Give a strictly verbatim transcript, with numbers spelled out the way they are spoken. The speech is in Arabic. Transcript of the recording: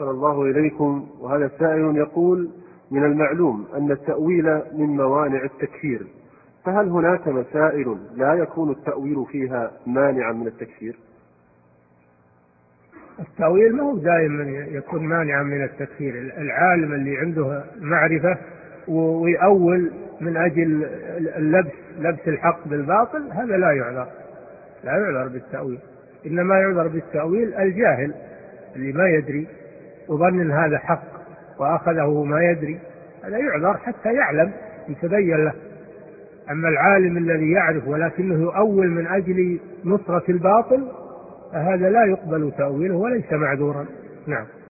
أحسن الله إليكم. وهذا سائل يقول: من المعلوم أن التأويل من موانع التكفير، فهل هناك مسائل لا يكون التأويل فيها مانعا من التكفير؟ التأويل ما هو دائما يكون مانعا من التكفير. العالم اللي عنده معرفة ويأول من أجل اللبس لبس الحق بالباطل هذا لا يعذر، لا يعذر بالتأويل. إنما يعذر بالتأويل الجاهل اللي ما يدري وظن أن هذا حق وأخذه ما يدري، هذا يعذر حتى يعلم يتبين له. أما العالم الذي يعرف ولكنه يؤول من أجل نصرة الباطل فهذا لا يقبل تأويله وليس معذورا. نعم.